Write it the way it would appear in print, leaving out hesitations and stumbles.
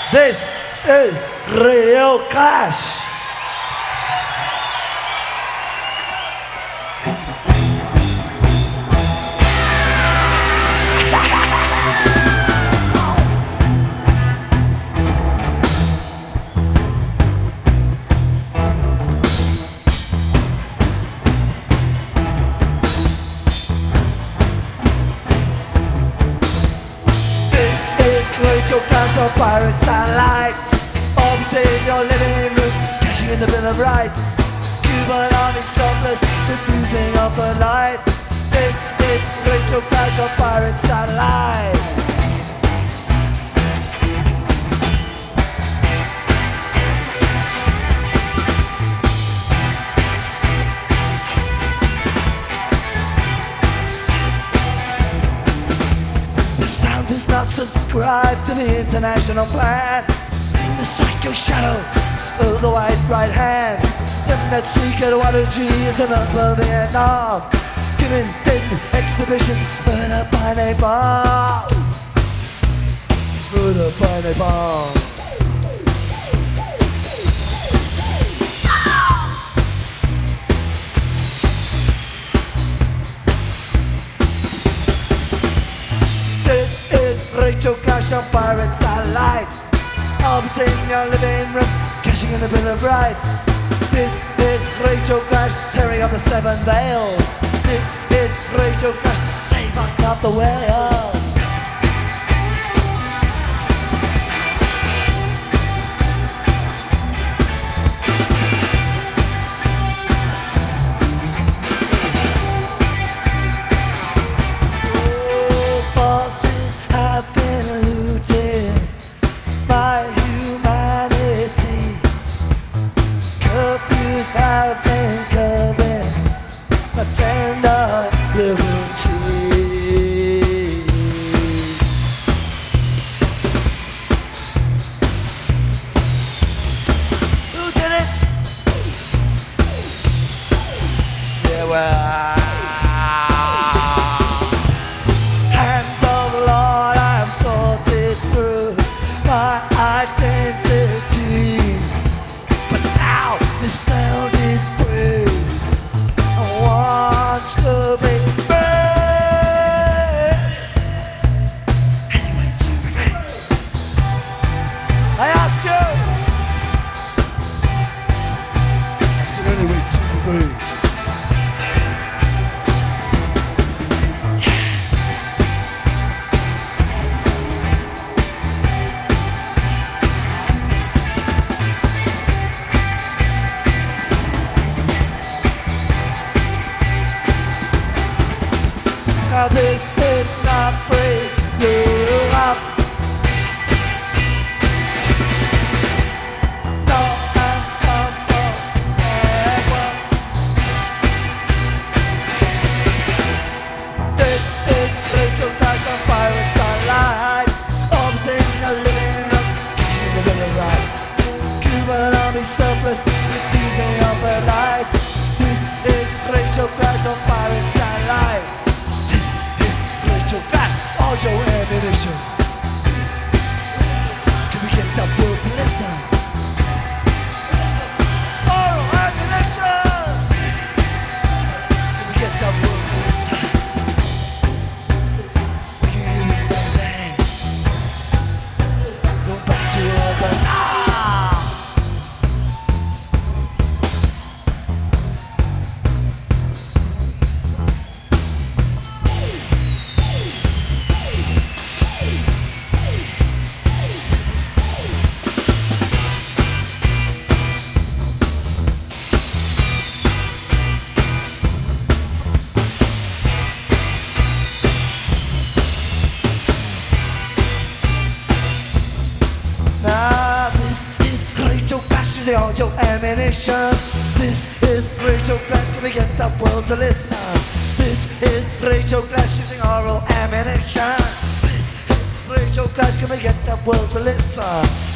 This is Radio Clash. Radio Clash on pirate satellite, orbiting your living room, cashing in the Bill of Rights. Cuban army surplus, diffusing of the light. This is Radio Clash on pirate satellite. Not subscribe to the international plan. The psycho shadow of the white right hand. Them that secret water G is an upper Vietnam, giving deadly exhibitions, murder by napalm. Murder by napalm. Radio Clash on pirate satellite, orbiting your living room, cashing in the Bill of Rights. This is Radio Clash, tearing up the seven veils. This is Radio Clash, save us not the whale. Have been covered a tender liberty. Who did it? Yeah, well, hands of the Lord, I have sorted through my identity. But now this sound is brave. I want to be brave. Anyway, to be free. I ask you. Is it any way to be free? Now this is not free, you're up. No, I'm almost ever. This is Radio Clash on pirate satellite, orbiting a living room, cashing the Bill of Rights. Cuban army surplus, refusing of the lights. This is Radio Clash on pirate satellite. All your ammunition. Can we get that world to listen? All ammunition. Can we get that world to listen? We can hear it, baby. Go back to urban. All your ammunition. This is Radio Clash, can we get the world to listen? This is Radio Clash, using oral ammunition. This is Radio Clash, can we get the world to listen?